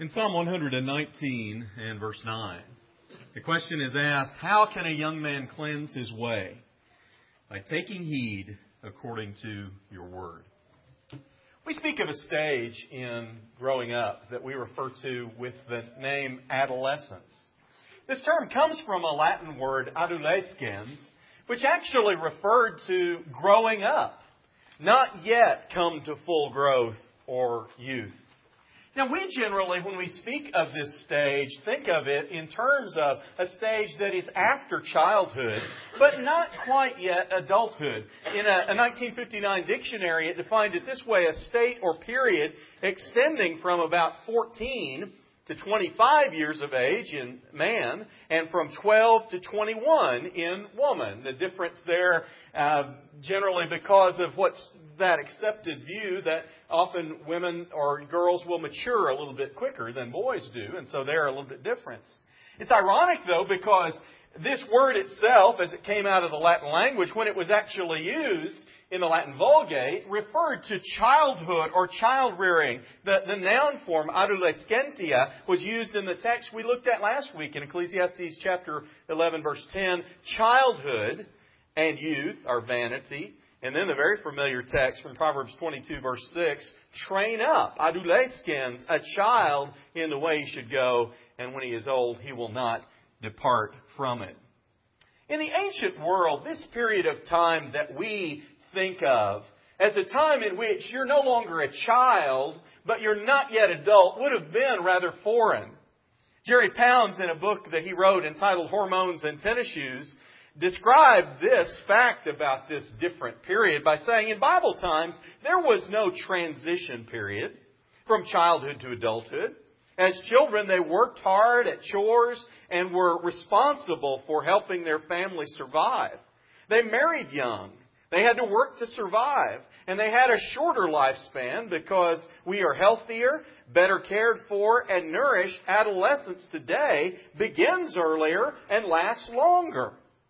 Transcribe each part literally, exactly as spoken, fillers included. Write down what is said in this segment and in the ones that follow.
In Psalm one nineteen and verse nine, the question is asked, how can a young man cleanse his way? By taking heed according to your word. We speak of a stage in growing up that we refer to with the name adolescence. This term comes from a Latin word, adolescens, which actually referred to growing up, not yet come to full growth or youth. Now, we generally, when we speak of this stage, think of it in terms of a stage that is after childhood, but not quite yet adulthood. In a, a nineteen fifty-nine dictionary, it defined it this way: a state or period extending from about fourteen to twenty-five years of age in man, and from twelve to twenty-one in woman. The difference there, uh, generally because of what's that accepted view that often women or girls will mature a little bit quicker than boys do, and so they're a little bit different. It's ironic, though, because this word itself, as it came out of the Latin language, when it was actually used in the Latin Vulgate, referred to childhood or child-rearing. The, the noun form, adolescentia, was used in the text we looked at last week in Ecclesiastes chapter eleven, verse ten. Childhood and youth are vanity. And then the very familiar text from Proverbs twenty-two, verse six, train up, adolescens, a child in the way he should go, and when he is old, he will not depart from it. In the ancient world, this period of time that we think of as a time in which you're no longer a child, but you're not yet adult, would have been rather foreign. Jerry Pounds, in a book that he wrote entitled Hormones and Tennis Shoes, described this fact about this different period by saying in Bible times, there was no transition period from childhood to adulthood. As children, they worked hard at chores and were responsible for helping their family survive. They married young. They had to work to survive. And they had a shorter lifespan because we are healthier, better cared for, and nourished. Adolescence today begins earlier and lasts longer.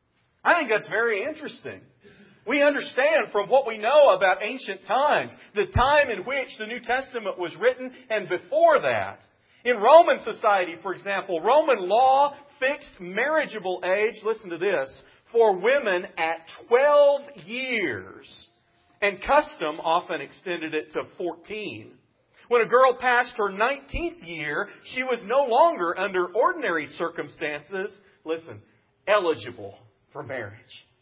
I think that's very interesting. We understand from what we know about ancient times, the time in which the New Testament was written and before that. In Roman society, for example, Roman law fixed marriageable age, listen to this, for women at twelve years. And custom often extended it to fourteen. When a girl passed her nineteenth year, she was no longer, under ordinary circumstances, listen, eligible for marriage.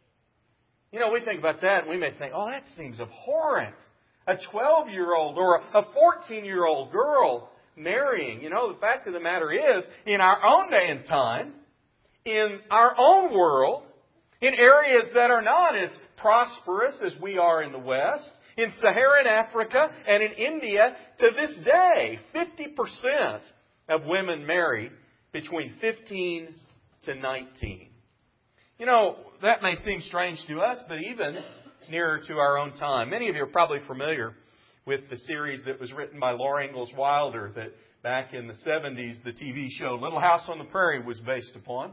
You know, we think about that and we may think, oh, that seems abhorrent. A twelve-year-old or a fourteen-year-old girl marrying. You know, the fact of the matter is, in our own day and time, in our own world, in areas that are not as prosperous as we are in the West, in Saharan Africa and in India, to this day, fifty percent of women marry between fifteen to nineteen. You know, that may seem strange to us, but even nearer to our own time. Many of you are probably familiar with the series that was written by Laura Ingalls Wilder that back in the seventies, the T V show Little House on the Prairie was based upon.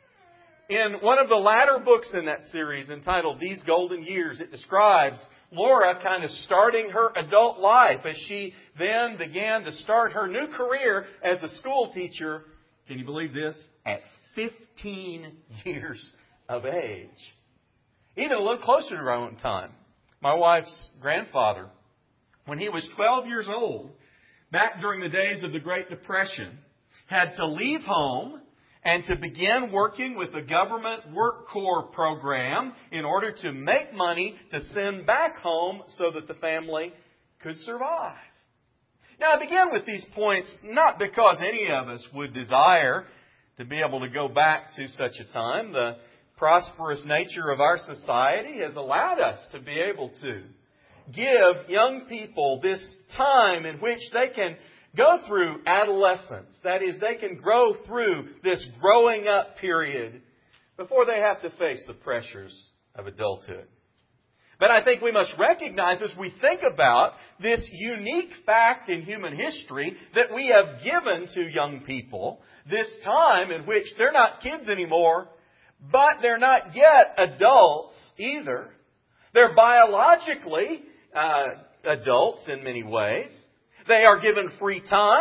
In one of the latter books in that series, entitled These Golden Years, it describes Laura kind of starting her adult life as she then began to start her new career as a school teacher. Can you believe this? At fifteen years of age. Even a little closer to our own time. My wife's grandfather, when he was twelve years old, back during the days of the Great Depression, had to leave home and to begin working with the government Work Corps program in order to make money to send back home so that the family could survive. Now, I begin with these points not because any of us would desire to be able to go back to such a time. The prosperous nature of our society has allowed us to be able to give young people this time in which they can go through adolescence. That is, they can grow through this growing up period before they have to face the pressures of adulthood. But I think we must recognize as we think about this unique fact in human history that we have given to young people this time in which they're not kids anymore, but they're not yet adults either. They're biologically uh, adults in many ways. They are given free time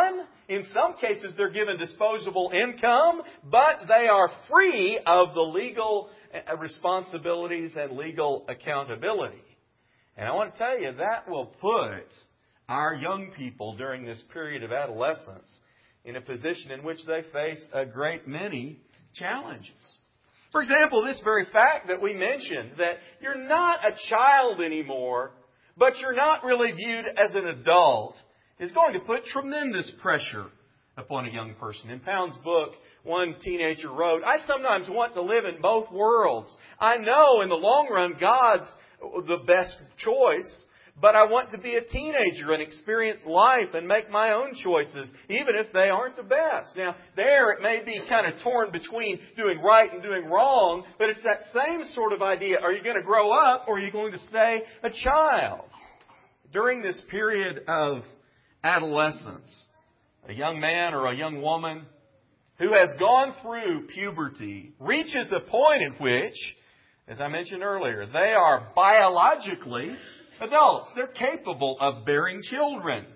In some cases, they're given disposable income, but they are free of the legal responsibilities and legal accountability. And I want to tell you, that will put our young people during this period of adolescence in a position in which they face a great many challenges. For example, this very fact that we mentioned, that you're not a child anymore, but you're not really viewed as an adult, is going to put tremendous pressure upon a young person. In Pound's book, one teenager wrote, "I sometimes want to live in both worlds. I know in the long run God's the best choice, but I want to be a teenager and experience life and make my own choices, even if they aren't the best." Now, there it may be kind of torn between doing right and doing wrong, but it's that same sort of idea. Are you going to grow up, or are you going to stay a child? During this period of adolescence, a young man or a young woman who has gone through puberty reaches the point in which, as I mentioned earlier, they are biologically adults. They're capable of bearing children.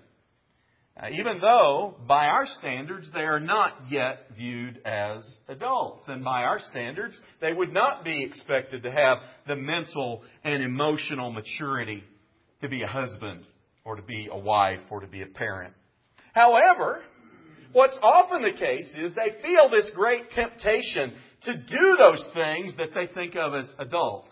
Uh, even though, by our standards, they are not yet viewed as adults. And by our standards, they would not be expected to have the mental and emotional maturity to be a husband or to be a wife or to be a parent. However, what's often the case is they feel this great temptation to do those things that they think of as adult.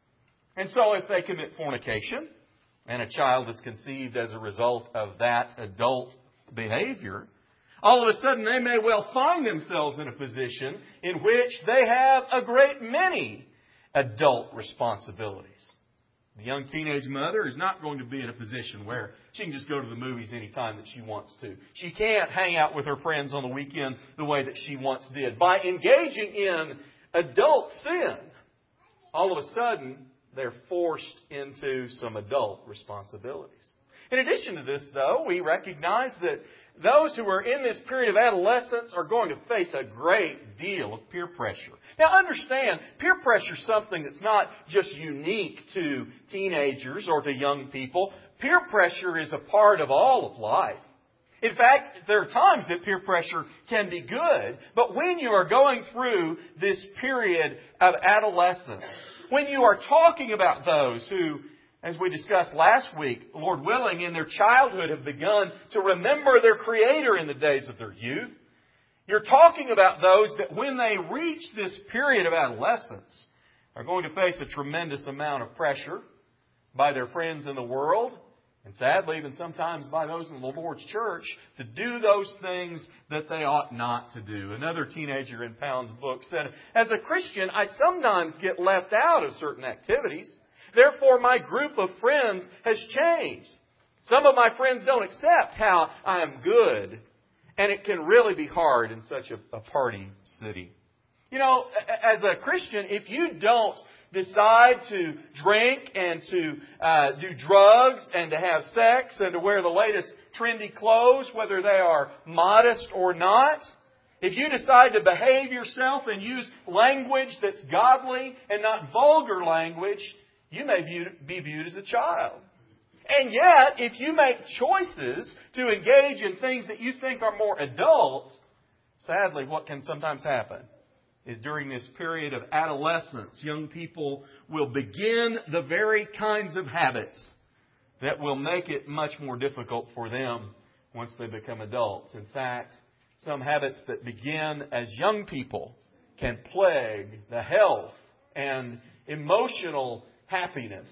And so if they commit fornication, and a child is conceived as a result of that adult behavior, all of a sudden they may well find themselves in a position in which they have a great many adult responsibilities. The young teenage mother is not going to be in a position where she can just go to the movies anytime that she wants to. She can't hang out with her friends on the weekend the way that she once did. By engaging in adult sin, all of a sudden they're forced into some adult responsibilities. In addition to this, though, we recognize that those who are in this period of adolescence are going to face a great deal of peer pressure. Now, understand, peer pressure is something that's not just unique to teenagers or to young people. Peer pressure is a part of all of life. In fact, there are times that peer pressure can be good, but when you are going through this period of adolescence, when you are talking about those who, as we discussed last week, Lord willing, in their childhood have begun to remember their Creator in the days of their youth, you're talking about those that when they reach this period of adolescence are going to face a tremendous amount of pressure by their friends in the world, and sadly, even sometimes by those in the Lord's church, to do those things that they ought not to do. Another teenager in Pound's book said, "As a Christian, I sometimes get left out of certain activities. Therefore, my group of friends has changed. Some of my friends don't accept how I am good. And it can really be hard in such a, a party city." You know, as a Christian, if you don't decide to drink and to uh, do drugs and to have sex and to wear the latest trendy clothes, whether they are modest or not, if you decide to behave yourself and use language that's godly and not vulgar language, you may view, be viewed as a child. And yet, if you make choices to engage in things that you think are more adult, sadly, what can sometimes happen is during this period of adolescence, young people will begin the very kinds of habits that will make it much more difficult for them once they become adults. In fact, some habits that begin as young people can plague the health and emotional happiness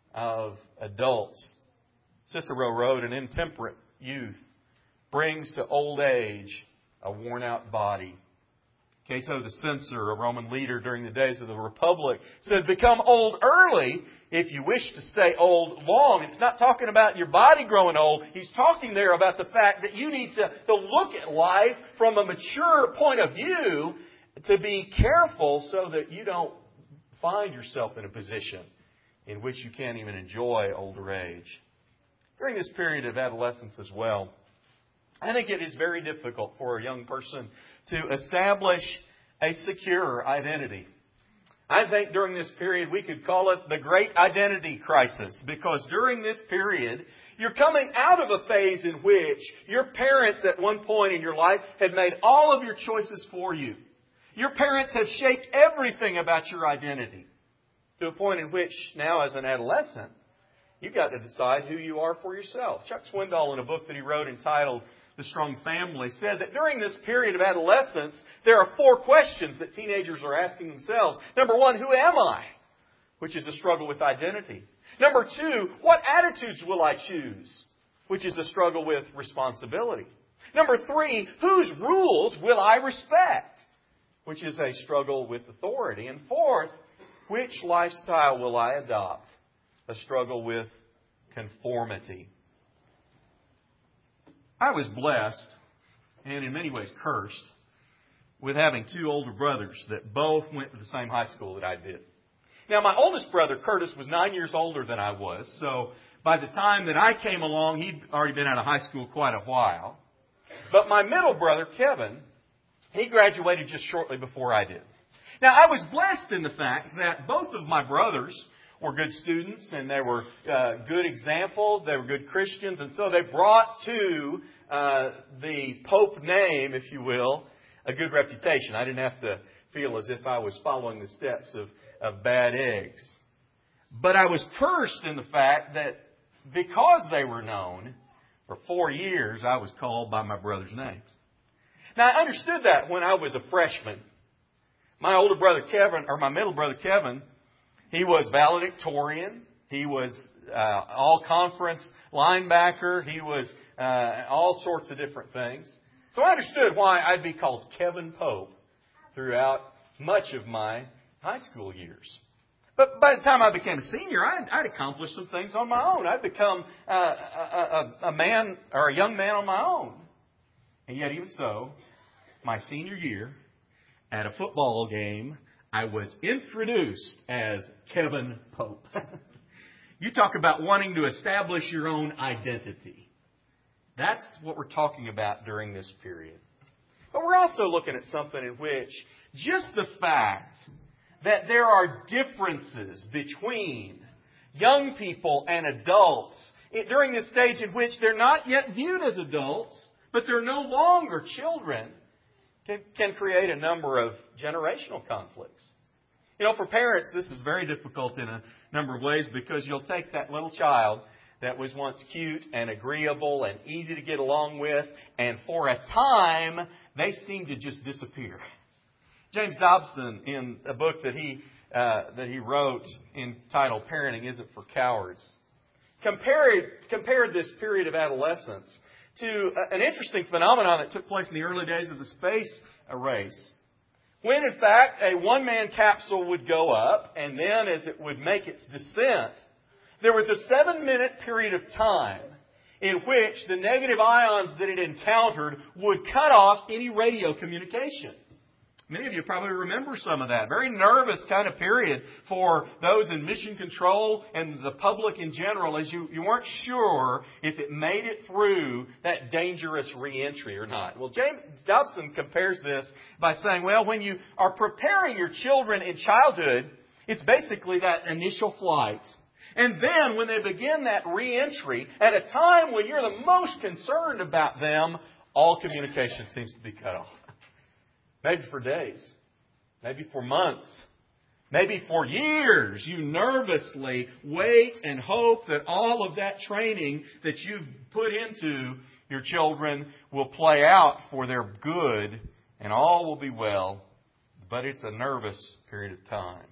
of adults. Cicero wrote, "An intemperate youth brings to old age a worn-out body." Cato the Censor, a Roman leader during the days of the Republic, said, "Become old early if you wish to stay old long." It's not talking about your body growing old. He's talking there about the fact that you need to, to look at life from a mature point of view, to be careful so that you don't find yourself in a position in which you can't even enjoy older age. During this period of adolescence as well, I think it is very difficult for a young person to establish a secure identity. I think during this period we could call it the great identity crisis, because during this period you're coming out of a phase in which your parents at one point in your life had made all of your choices for you. Your parents have shaped everything about your identity to a point in which now as an adolescent you've got to decide who you are for yourself. Chuck Swindoll, in a book that he wrote entitled The Strong Family, said that during this period of adolescence, there are four questions that teenagers are asking themselves. Number one, who am I? Which is a struggle with identity. Number two, what attitudes will I choose? Which is a struggle with responsibility. Number three, whose rules will I respect? Which is a struggle with authority. And fourth, which lifestyle will I adopt? A struggle with conformity. I was blessed, and in many ways cursed, with having two older brothers that both went to the same high school that I did. Now, my oldest brother, Curtis, was nine years older than I was, so by the time that I came along, he'd already been out of high school quite a while. But my middle brother, Kevin, he graduated just shortly before I did. Now, I was blessed in the fact that both of my brothers were good students, and they were uh, good examples. They were good Christians, and so they brought to uh, the Pope name, if you will, a good reputation. I didn't have to feel as if I was following the steps of, of bad eggs. But I was cursed in the fact that because they were known, for four years I was called by my brother's names. Now, I understood that when I was a freshman. My older brother Kevin, or my middle brother Kevin, he was valedictorian. He was uh, all-conference linebacker. He was uh, all sorts of different things. So I understood why I'd be called Kevin Pope throughout much of my high school years. But by the time I became a senior, I'd, I'd accomplished some things on my own. I'd become uh, a, a, a man or a young man on my own. And yet, even so, my senior year, at a football game, I was introduced as Kevin Pope. You talk about wanting to establish your own identity. That's what we're talking about during this period. But we're also looking at something in which just the fact that there are differences between young people and adults during this stage in which they're not yet viewed as adults, but they're no longer children, Can, can create a number of generational conflicts. You know, for parents, this is very difficult in a number of ways, because you'll take that little child that was once cute and agreeable and easy to get along with, and for a time, they seem to just disappear. James Dobson, in a book that he uh, that he wrote entitled Parenting Isn't for Cowards, compared compared this period of adolescence to an interesting phenomenon that took place in the early days of the space race, when in fact a one-man capsule would go up, and then as it would make its descent, there was a seven-minute period of time in which the negative ions that it encountered would cut off any radio communication. Many of you probably remember some of that. Very nervous kind of period for those in mission control and the public in general, as you, you weren't sure if it made it through that dangerous reentry or not. Well, James Dobson compares this by saying, well, when you are preparing your children in childhood, it's basically that initial flight. And then when they begin that reentry, at a time when you're the most concerned about them, all communication seems to be cut off. Maybe for days. Maybe for months. Maybe for years. You nervously wait and hope that all of that training that you've put into your children will play out for their good and all will be well. But it's a nervous period of time.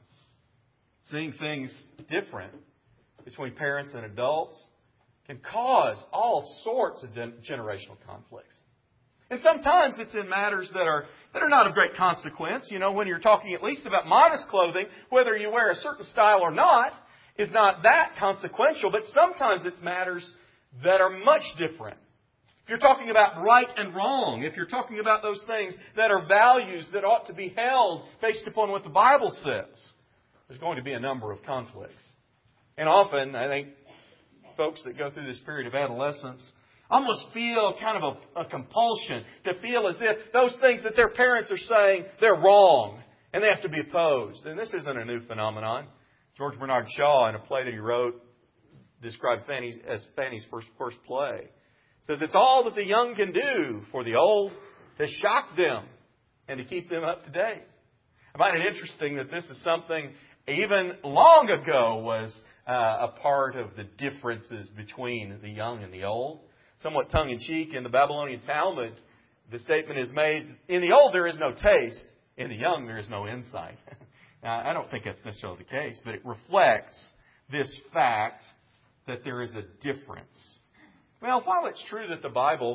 Seeing things different between parents and adults can cause all sorts of gen- generational conflicts. And sometimes it's in matters that are that are not of great consequence. You know, when you're talking at least about modest clothing, whether you wear a certain style or not is not that consequential. But sometimes it's matters that are much different. If you're talking about right and wrong, if you're talking about those things that are values that ought to be held based upon what the Bible says, there's going to be a number of conflicts. And often, I think, folks that go through this period of adolescence almost feel kind of a, a compulsion to feel as if those things that their parents are saying, they're wrong. And they have to be opposed. And this isn't a new phenomenon. George Bernard Shaw, in a play that he wrote, described Fanny's, as Fanny's first, first play. Says, it's all that the young can do for the old to shock them and to keep them up to date. I find it interesting that this is something even long ago was uh, a part of the differences between the young and the old. Somewhat tongue-in-cheek, in the Babylonian Talmud, the statement is made, in the old there is no taste, in the young there is no insight. Now, I don't think that's necessarily the case, but it reflects this fact that there is a difference. Well, while it's true that the Bible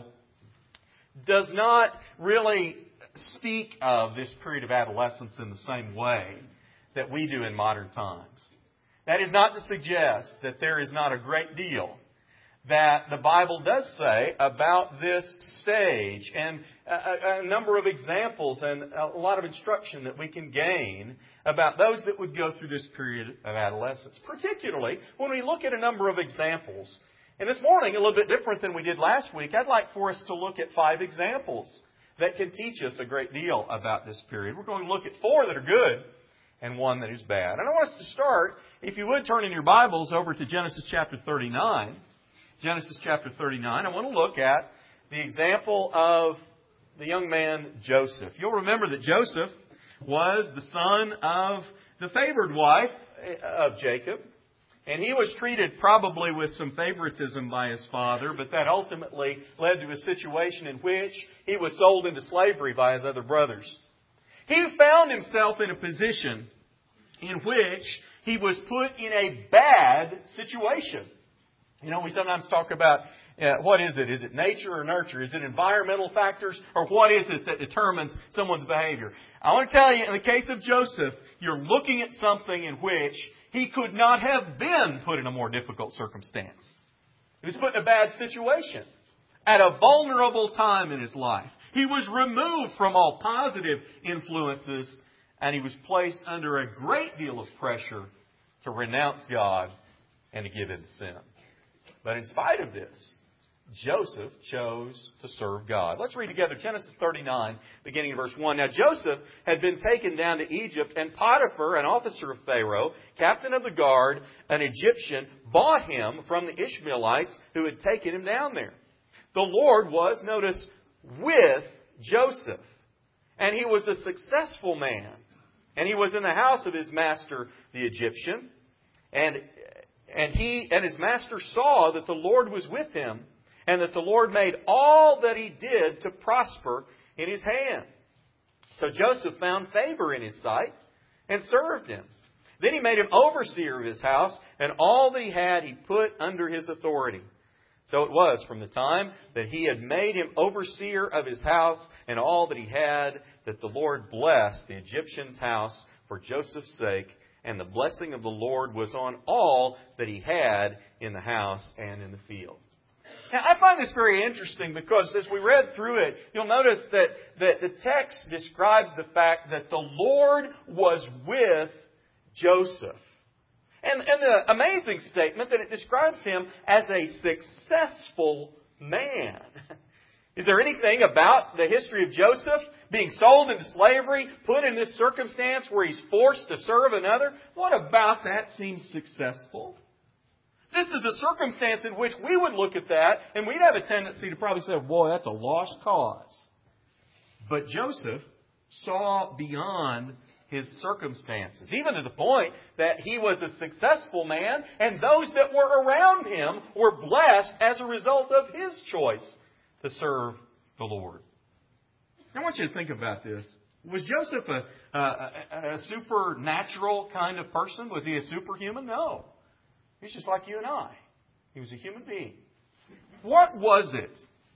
does not really speak of this period of adolescence in the same way that we do in modern times, that is not to suggest that there is not a great deal that the Bible does say about this stage, and a, a number of examples and a lot of instruction that we can gain about those that would go through this period of adolescence. Particularly when we look at a number of examples. And this morning, a little bit different than we did last week, I'd like for us to look at five examples that can teach us a great deal about this period. We're going to look at four that are good and one that is bad. And I want us to start, if you would, turn in your Bibles over to Genesis chapter thirty-nine. Genesis chapter thirty-nine. I want to look at the example of the young man Joseph. You'll remember that Joseph was the son of the favored wife of Jacob. And he was treated probably with some favoritism by his father, but that ultimately led to a situation in which he was sold into slavery by his other brothers. He found himself in a position in which he was put in a bad situation. You know, we sometimes talk about uh, what is it? Is it nature or nurture? Is it environmental factors? Or what is it that determines someone's behavior? I want to tell you, in the case of Joseph, you're looking at something in which he could not have been put in a more difficult circumstance. He was put in a bad situation at a vulnerable time in his life. He was removed from all positive influences, and he was placed under a great deal of pressure to renounce God and to give in to sin. But in spite of this, Joseph chose to serve God. Let's read together Genesis thirty-nine, beginning in verse one. Now Joseph had been taken down to Egypt, and Potiphar, an officer of Pharaoh, captain of the guard, an Egyptian, bought him from the Ishmaelites who had taken him down there. The Lord was, notice, with Joseph, and he was a successful man. And he was in the house of his master, the Egyptian, and And he and his master saw that the Lord was with him, and that the Lord made all that he did to prosper in his hand. So Joseph found favor in his sight and served him. Then he made him overseer of his house, and all that he had he put under his authority. So it was from the time that he had made him overseer of his house and all that he had, that the Lord blessed the Egyptian's house for Joseph's sake. And the blessing of the Lord was on all that he had in the house and in the field. Now, I find this very interesting because as we read through it, you'll notice that, that the text describes the fact that the Lord was with Joseph. And, and the amazing statement that it describes him as a successful man. Is there anything about the history of Joseph being sold into slavery, put in this circumstance where he's forced to serve another? What about that seems successful? This is a circumstance in which we would look at that and we'd have a tendency to probably say, boy, that's a lost cause. But Joseph saw beyond his circumstances, even to the point that he was a successful man and those that were around him were blessed as a result of his choice to serve the Lord. I want you to think about this. Was Joseph a, a, a supernatural kind of person? Was he a superhuman? No. He's just like you and I. He was a human being. What was it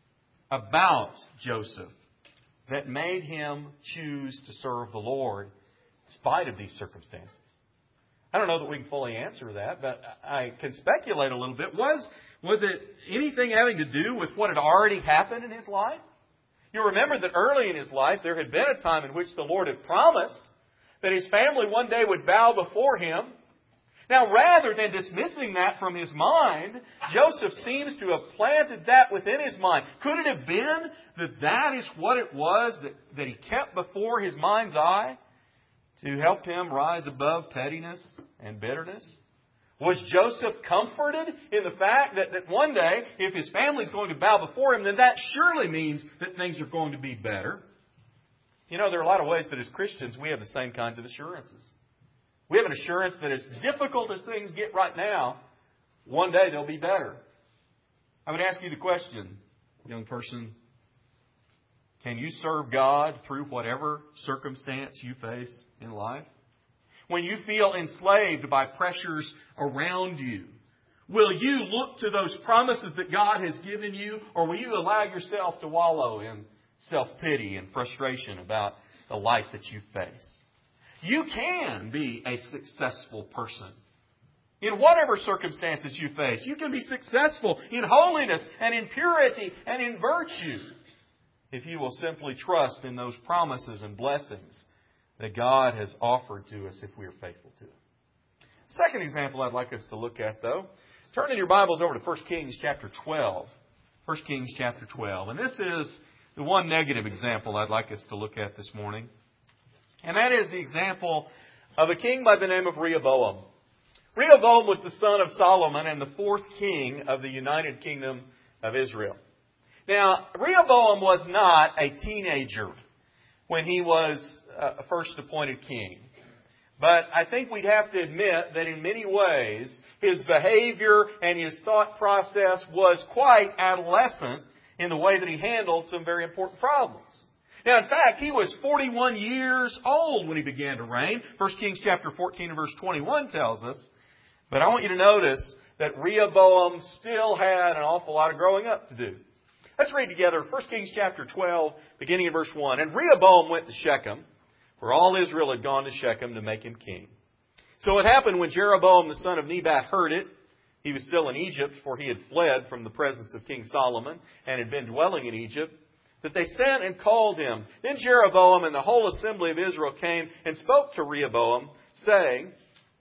about Joseph that made him choose to serve the Lord in spite of these circumstances? I don't know that we can fully answer that, but I can speculate a little bit. Was, was it anything having to do with what had already happened in his life? You remember that early in his life, there had been a time in which the Lord had promised that his family one day would bow before him. Now, rather than dismissing that from his mind, Joseph seems to have planted that within his mind. Could it have been that that is what it was that, that he kept before his mind's eye? to help him rise above pettiness and bitterness? Was Joseph comforted in the fact that, that one day, if his family is going to bow before him, then that surely means that things are going to be better? You know, there are a lot of ways that as Christians we have the same kinds of assurances. We have an assurance that as difficult as things get right now, one day they'll be better. I would ask you the question, young person, can you serve God through whatever circumstance you face in life? When you feel enslaved by pressures around you, will you look to those promises that God has given you, or will you allow yourself to wallow in self-pity and frustration about the life that you face? You can be a successful person. In whatever circumstances you face, you can be successful in holiness and in purity and in virtue if you will simply trust in those promises and blessings that God has offered to us if we are faithful to Him. Second example I'd like us to look at, though, turn in your Bibles over to First Kings chapter twelve. First Kings chapter twelve. And this is the one negative example I'd like us to look at this morning. And that is the example of a king by the name of Rehoboam. Rehoboam was the son of Solomon and the fourth king of the United Kingdom of Israel. Now, Rehoboam was not a teenager when he was uh, first appointed king. But I think we'd have to admit that in many ways, his behavior and his thought process was quite adolescent in the way that he handled some very important problems. Now, in fact, he was forty-one years old when he began to reign. First Kings chapter fourteen and verse twenty-one tells us. But I want you to notice that Rehoboam still had an awful lot of growing up to do. Let's read together First Kings chapter twelve, beginning in verse one. And Rehoboam went to Shechem, for all Israel had gone to Shechem to make him king. So it happened when Jeroboam the son of Nebat heard it, he was still in Egypt, for he had fled from the presence of King Solomon and had been dwelling in Egypt, that they sent and called him. Then Jeroboam and the whole assembly of Israel came and spoke to Rehoboam, saying,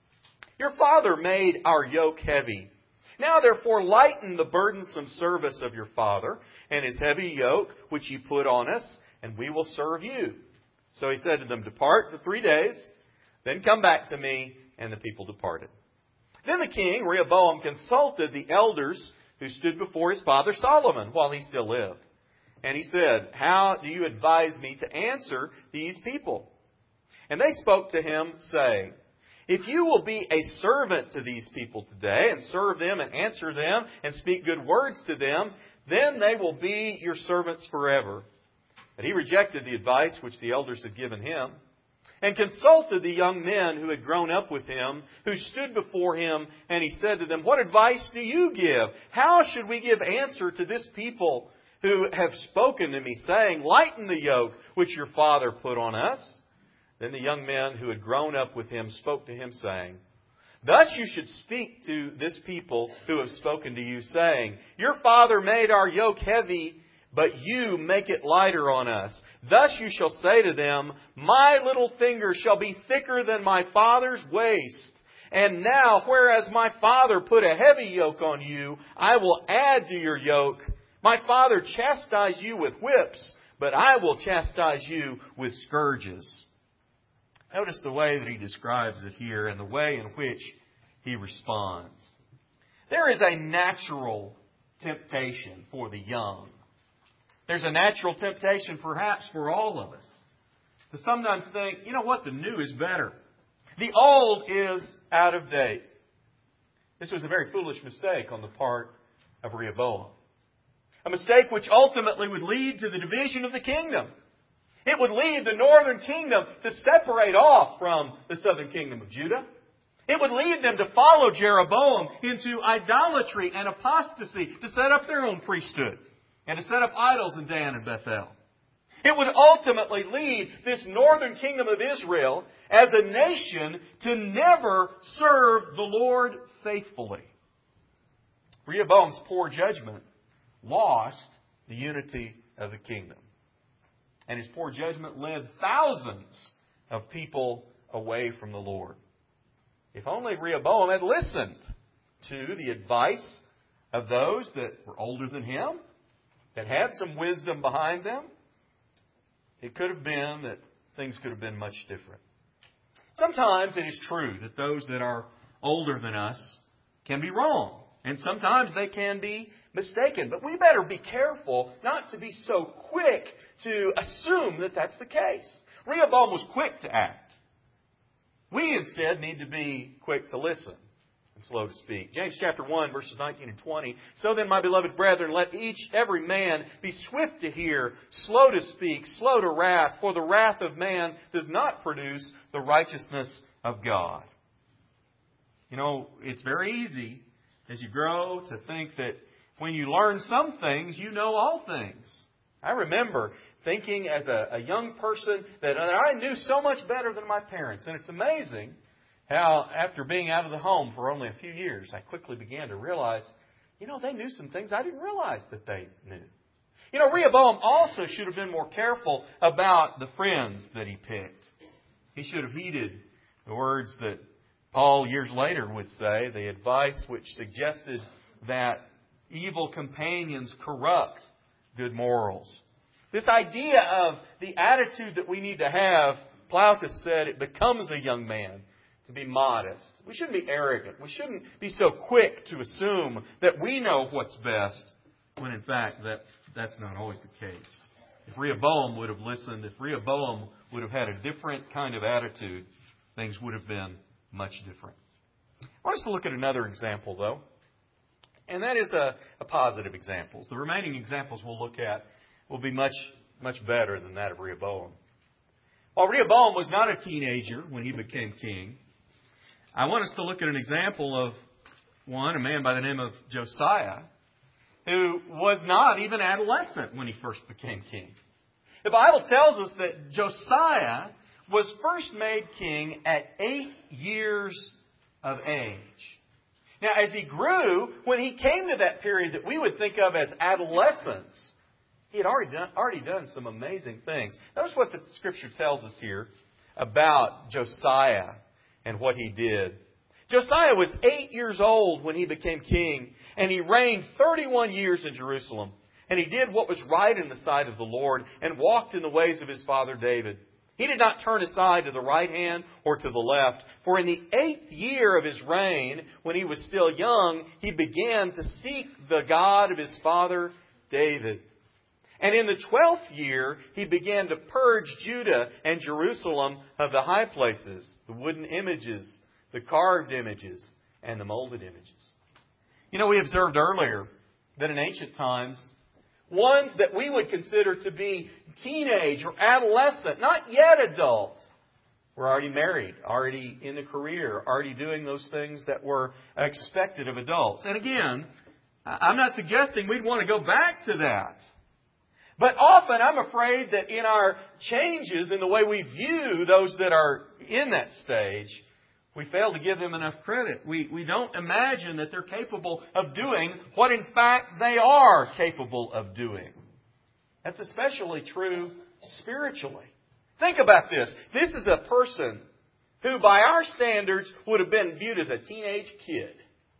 Your father made our yoke heavy. Now therefore lighten the burdensome service of your father and his heavy yoke, which he put on us, and we will serve you. So he said to them, Depart for three days, then come back to me. And the people departed. Then the king, Rehoboam, consulted the elders who stood before his father Solomon while he still lived. And he said, How do you advise me to answer these people? And they spoke to him, saying, If you will be a servant to these people today, and serve them and answer them, and speak good words to them, then they will be your servants forever. But he rejected the advice which the elders had given him, and consulted the young men who had grown up with him, who stood before him, and he said to them, What advice do you give? How should we give answer to this people who have spoken to me, saying, Lighten the yoke which your father put on us? Then the young men who had grown up with him spoke to him, saying, Thus you should speak to this people who have spoken to you, saying, Your father made our yoke heavy, but you make it lighter on us. Thus you shall say to them, My little finger shall be thicker than my father's waist. And now, whereas my father put a heavy yoke on you, I will add to your yoke. My father chastised you with whips, but I will chastise you with scourges. Notice the way that he describes it here and the way in which he responds. There is a natural temptation for the young. There's a natural temptation perhaps for all of us to sometimes think, you know what, the new is better. The old is out of date. This was a very foolish mistake on the part of Rehoboam. A mistake which ultimately would lead to the division of the kingdom. It would lead the northern kingdom to separate off from the southern kingdom of Judah. It would lead them to follow Jeroboam into idolatry and apostasy, to set up their own priesthood, and to set up idols in Dan and Bethel. It would ultimately lead this northern kingdom of Israel as a nation to never serve the Lord faithfully. Rehoboam's poor judgment lost the unity of the kingdom. And his poor judgment led thousands of people away from the Lord. If only Rehoboam had listened to the advice of those that were older than him, that had some wisdom behind them, it could have been that things could have been much different. Sometimes it is true that those that are older than us can be wrong. And sometimes they can be mistaken. But we better be careful not to be so quick to assume that that's the case. Rehoboam was quick to act. We instead need to be quick to listen and slow to speak. James chapter one, verses nineteen and twenty. So then, my beloved brethren, let each, every man, be swift to hear, slow to speak, slow to wrath, for the wrath of man does not produce the righteousness of God. You know, it's very easy as you grow to think that when you learn some things, you know all things. I remember thinking as a, a young person that I knew so much better than my parents. And it's amazing how after being out of the home for only a few years, I quickly began to realize, you know, they knew some things I didn't realize that they knew. You know, Rehoboam also should have been more careful about the friends that he picked. He should have heeded the words that Paul years later would say, the advice which suggested that evil companions corrupt good morals. This idea of the attitude that we need to have, Plautus said, it becomes a young man to be modest. We shouldn't be arrogant. We shouldn't be so quick to assume that we know what's best, when in fact that that's not always the case. If Rehoboam would have listened, if Rehoboam would have had a different kind of attitude, things would have been much different. I want us to look at another example, though, and that is a, a positive example. The remaining examples we'll look at will be much, much better than that of Rehoboam. While Rehoboam was not a teenager when he became king, I want us to look at an example of one, a man by the name of Josiah, who was not even adolescent when he first became king. The Bible tells us that Josiah was first made king at eight years of age. Now, as he grew, when he came to that period that we would think of as adolescence, he had already done, already done some amazing things. Notice what the Scripture tells us here about Josiah and what he did. Josiah was eight years old when he became king, and he reigned thirty-one years in Jerusalem. And he did what was right in the sight of the Lord and walked in the ways of his father David. He did not turn aside to the right hand or to the left. For in the eighth year of his reign, when he was still young, he began to seek the God of his father David. And in the twelfth year, he began to purge Judah and Jerusalem of the high places, the wooden images, the carved images, and the molded images. You know, we observed earlier that in ancient times, ones that we would consider to be teenage or adolescent, not yet adult, were already married, already in a career, already doing those things that were expected of adults. And again, I'm not suggesting we'd want to go back to that. But often I'm afraid that in our changes in the way we view those that are in that stage, we fail to give them enough credit. We, we don't imagine that they're capable of doing what in fact they are capable of doing. That's especially true spiritually. Think about this. This is a person who by our standards would have been viewed as a teenage kid.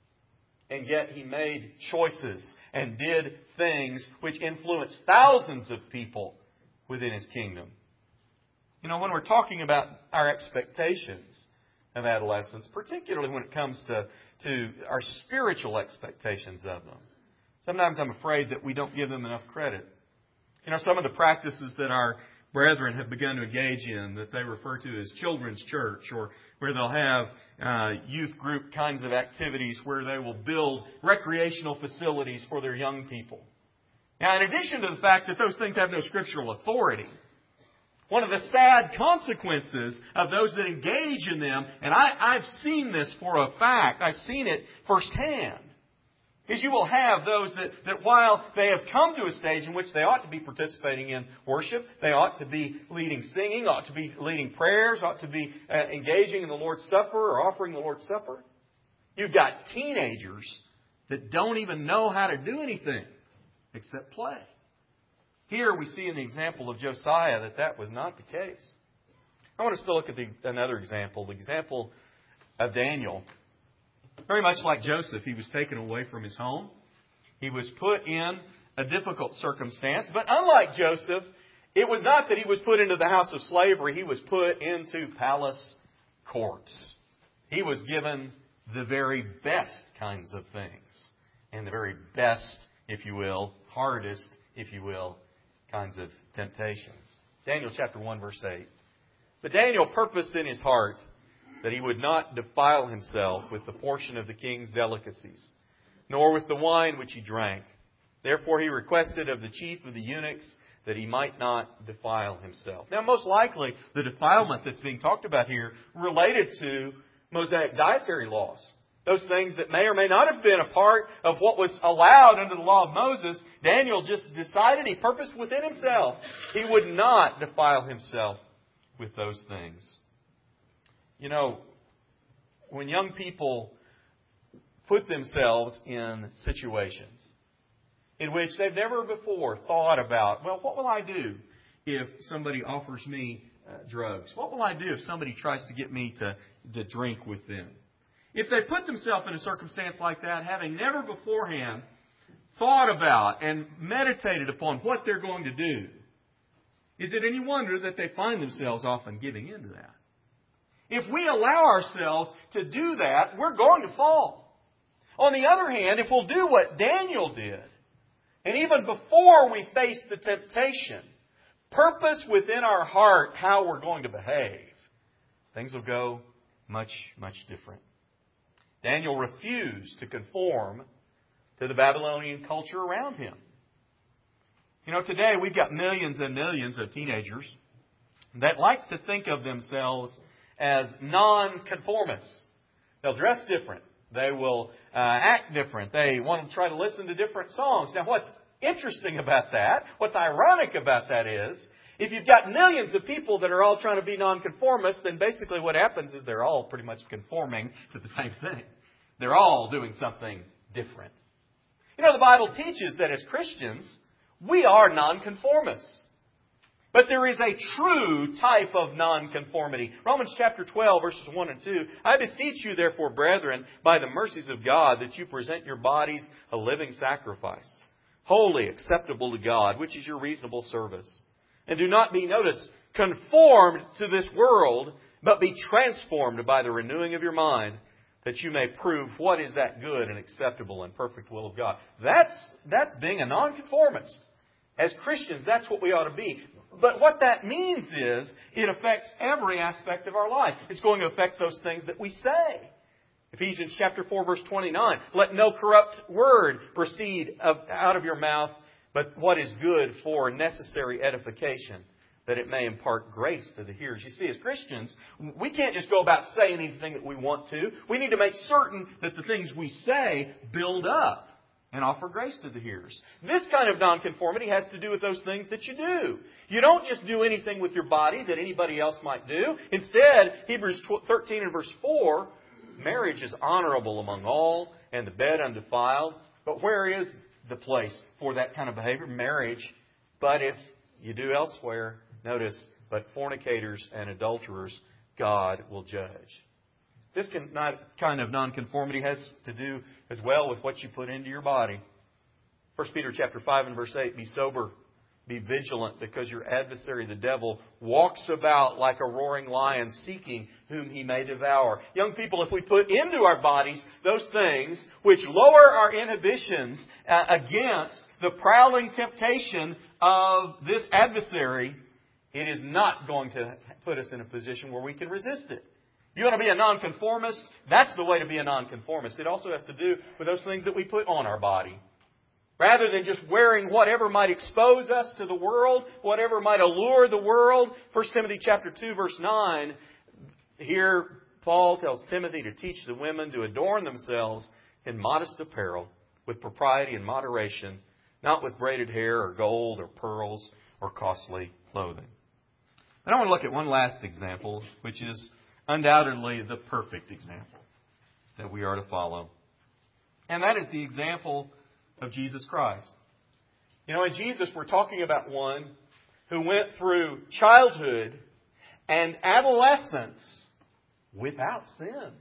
And yet he made choices and did things which influenced thousands of people within his kingdom. You know, when we're talking about our expectations of adolescence, particularly when it comes to, to our spiritual expectations of them, sometimes I'm afraid that we don't give them enough credit. You know, some of the practices that our brethren have begun to engage in that they refer to as children's church, or where they'll have uh, youth group kinds of activities where they will build recreational facilities for their young people. Now, in addition to the fact that those things have no scriptural authority, one of the sad consequences of those that engage in them, and I, I've seen this for a fact, I've seen it firsthand, is you will have those that, that while they have come to a stage in which they ought to be participating in worship, they ought to be leading singing, ought to be leading prayers, ought to be uh, engaging in the Lord's Supper or offering the Lord's Supper. You've got teenagers that don't even know how to do anything except play. Here we see in the example of Josiah that that was not the case. I want us to look at the, another example, the example of Daniel. Very much like Joseph, he was taken away from his home. He was put in a difficult circumstance. But unlike Joseph, it was not that he was put into the house of slavery. He was put into palace courts. He was given the very best kinds of things. And the very best, if you will, hardest, if you will, kinds of temptations. Daniel chapter one, verse eight. But Daniel purposed in his heart that he would not defile himself with the portion of the king's delicacies, nor with the wine which he drank. Therefore he requested of the chief of the eunuchs that he might not defile himself. Now, most likely, the defilement that's being talked about here related to Mosaic dietary laws. Those things that may or may not have been a part of what was allowed under the law of Moses. Daniel just decided, he purposed within himself, he would not defile himself with those things. You know, when young people put themselves in situations in which they've never before thought about, well, what will I do if somebody offers me uh, drugs? What will I do if somebody tries to get me to, to drink with them? If they put themselves in a circumstance like that, having never beforehand thought about and meditated upon what they're going to do, is it any wonder that they find themselves often giving in to that? If we allow ourselves to do that, we're going to fall. On the other hand, if we'll do what Daniel did, and even before we face the temptation, purpose within our heart how we're going to behave, things will go much, much different. Daniel refused to conform to the Babylonian culture around him. You know, today we've got millions and millions of teenagers that like to think of themselves as non-conformists. They'll dress different. They will uh, act different. They want to try to listen to different songs. Now, what's interesting about that, what's ironic about that is, if you've got millions of people that are all trying to be nonconformists, then basically what happens is they're all pretty much conforming to the same thing. They're all doing something different. You know, the Bible teaches that as Christians, we are nonconformists. But there is a true type of nonconformity. Romans chapter twelve, verses one and two. I beseech you, therefore, brethren, by the mercies of God, that you present your bodies a living sacrifice, holy, acceptable to God, which is your reasonable service. And do not be, notice, conformed to this world, but be transformed by the renewing of your mind, that you may prove what is that good and acceptable and perfect will of God. That's, that's being a nonconformist. As Christians, that's what we ought to be. But what that means is, it affects every aspect of our life. It's going to affect those things that we say. Ephesians chapter four, verse twenty-nine. Let no corrupt word proceed out of your mouth, but what is good for necessary edification, that it may impart grace to the hearers. You see, as Christians, we can't just go about saying anything that we want to. We need to make certain that the things we say build up and offer grace to the hearers. This kind of nonconformity has to do with those things that you do. You don't just do anything with your body that anybody else might do. Instead, Hebrews thirteen and verse four, marriage is honorable among all, and the bed undefiled. But where is the place for that kind of behavior? Marriage. But if you do elsewhere, notice, but fornicators and adulterers, God will judge. This kind of nonconformity has to do as well with what you put into your body. First Peter chapter five and verse eight, be sober, be vigilant, because your adversary, the devil, walks about like a roaring lion, seeking whom he may devour. Young people, if we put into our bodies those things which lower our inhibitions uh, against the prowling temptation of this adversary, it is not going to put us in a position where we can resist it. You want to be a nonconformist? That's the way to be a nonconformist. It also has to do with those things that we put on our body. Rather than just wearing whatever might expose us to the world, whatever might allure the world. First Timothy chapter two, verse nine, here Paul tells Timothy to teach the women to adorn themselves in modest apparel, with propriety and moderation, not with braided hair or gold or pearls or costly clothing. And I want to look at one last example, which is undoubtedly the perfect example that we are to follow. And that is the example of Jesus Christ. You know, in Jesus, we're talking about one who went through childhood and adolescence without sin.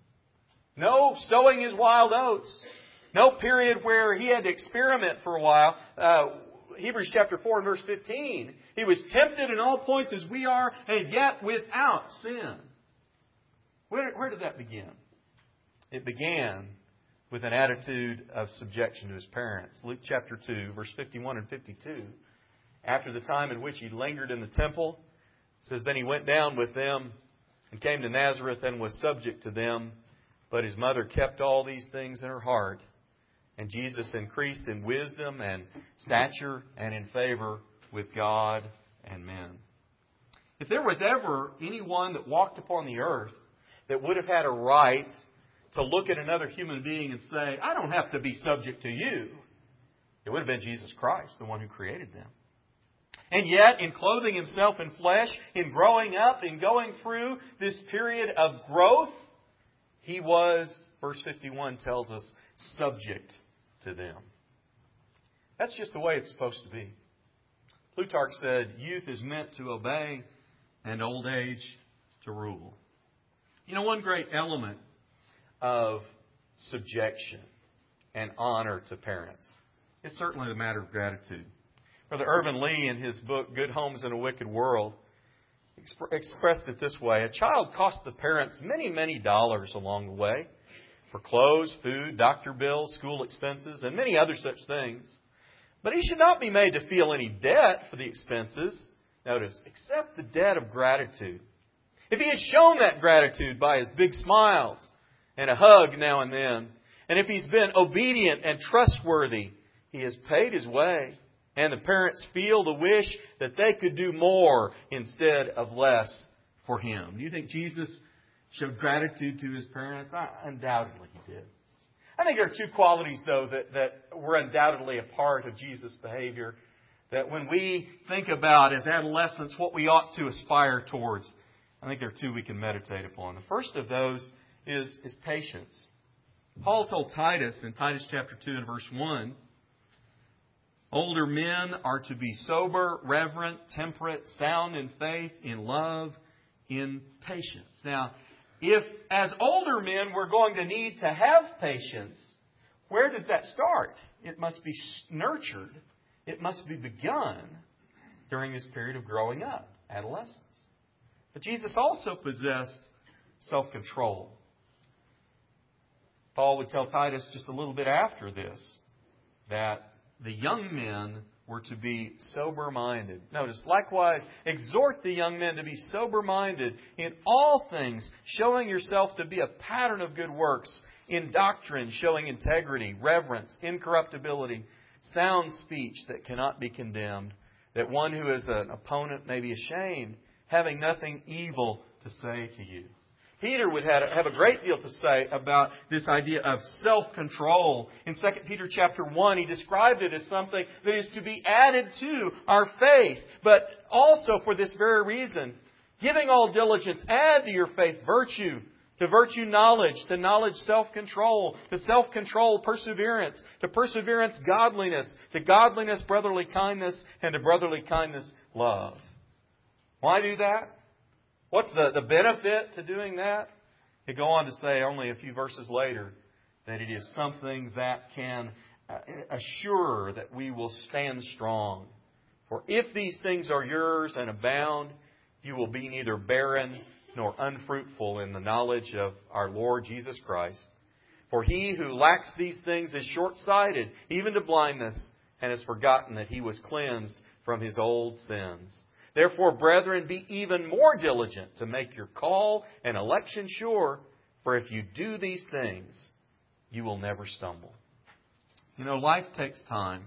No sowing his wild oats. No period where he had to experiment for a while. Uh, Hebrews chapter four and verse fifteen. He was tempted in all points as we are, and yet without sin. Where, where did that begin? It began with an attitude of subjection to his parents. Luke chapter two, verse fifty-one and fifty-two. After the time in which he lingered in the temple, it says, Then he went down with them and came to Nazareth and was subject to them. But his mother kept all these things in her heart. And Jesus increased in wisdom and stature and in favor with God and men. If there was ever anyone that walked upon the earth that would have had a right to look at another human being and say, I don't have to be subject to you, it would have been Jesus Christ, the one who created them. And yet, in clothing himself in flesh, in growing up, in going through this period of growth, he was, verse fifty-one tells us, subject to them. That's just the way it's supposed to be. Plutarch said, youth is meant to obey and old age to rule. You know, one great element of subjection and honor to parents is certainly the matter of gratitude. Brother Irvin Lee, in his book, Good Homes in a Wicked World, exp- expressed it this way. A child costs the parents many, many dollars along the way for clothes, food, doctor bills, school expenses, and many other such things. But he should not be made to feel any debt for the expenses, notice, except the debt of gratitude. If he has shown that gratitude by his big smiles and a hug now and then, and if he's been obedient and trustworthy, he has paid his way. And the parents feel the wish that they could do more instead of less for him. Do you think Jesus showed gratitude to his parents? I, undoubtedly he did. I think there are two qualities, though, that, that were undoubtedly a part of Jesus' behavior. That when we think about, as adolescents, what we ought to aspire towards, I think there are two we can meditate upon. The first of those is, is patience. Paul told Titus in Titus chapter two and verse one, older men are to be sober, reverent, temperate, sound in faith, in love, in patience. Now, if as older men we're going to need to have patience, where does that start? It must be nurtured. It must be begun during this period of growing up, adolescence. But Jesus also possessed self-control. Paul would tell Titus just a little bit after this that the young men were to be sober-minded. Notice, likewise, exhort the young men to be sober-minded in all things, showing yourself to be a pattern of good works, in doctrine, showing integrity, reverence, incorruptibility, sound speech that cannot be condemned, that one who is an opponent may be ashamed, having nothing evil to say to you. Peter would have a great deal to say about this idea of self-control. In Second Peter chapter one, he described it as something that is to be added to our faith. But also for this very reason, giving all diligence, add to your faith virtue. To virtue, knowledge. To knowledge, self-control. To self-control, perseverance. To perseverance, godliness. To godliness, brotherly kindness. And to brotherly kindness, love. Why do that? What's the, the benefit to doing that? He'd go on to say only a few verses later that it is something that can assure that we will stand strong. For if these things are yours and abound, you will be neither barren nor unfruitful in the knowledge of our Lord Jesus Christ. For he who lacks these things is short-sighted, even to blindness, and has forgotten that he was cleansed from his old sins. Therefore, brethren, be even more diligent to make your call and election sure, for if you do these things, you will never stumble. You know, life takes time.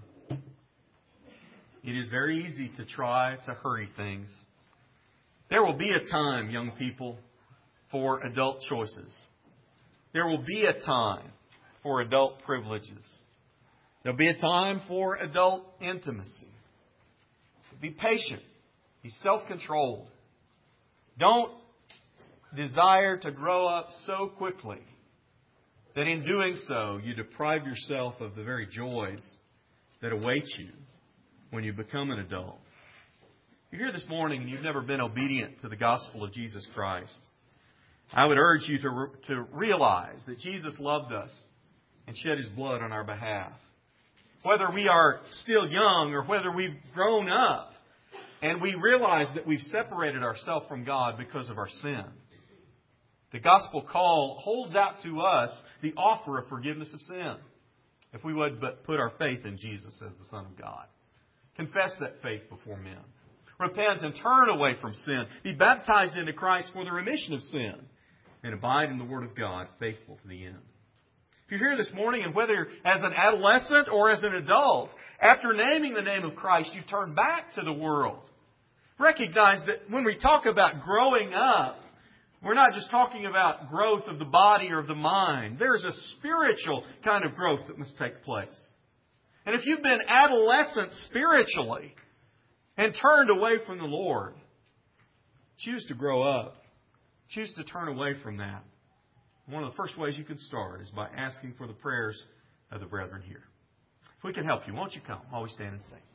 It is very easy to try to hurry things. There will be a time, young people, for adult choices. There will be a time for adult privileges. There will be a time for adult intimacy. Be patient. Be self-controlled. Don't desire to grow up so quickly that in doing so you deprive yourself of the very joys that await you when you become an adult. If you're here this morning and you've never been obedient to the gospel of Jesus Christ, I would urge you to, re- to realize that Jesus loved us and shed His blood on our behalf. Whether we are still young or whether we've grown up, and we realize that we've separated ourselves from God because of our sin, The gospel call holds out to us the offer of forgiveness of sin, if we would but put our faith in Jesus as the Son of God. Confess that faith before men. Repent and turn away from sin. Be baptized into Christ for the remission of sin. And abide in the Word of God, faithful to the end. If you're here this morning, and whether as an adolescent or as an adult, after naming the name of Christ, you turn back to the world. Recognize that when we talk about growing up, we're not just talking about growth of the body or of the mind. There's a spiritual kind of growth that must take place. And if you've been adolescent spiritually and turned away from the Lord, choose to grow up. Choose to turn away from that. One of the first ways you can start is by asking for the prayers of the brethren here. If we can help you, won't you come while we stand and sing?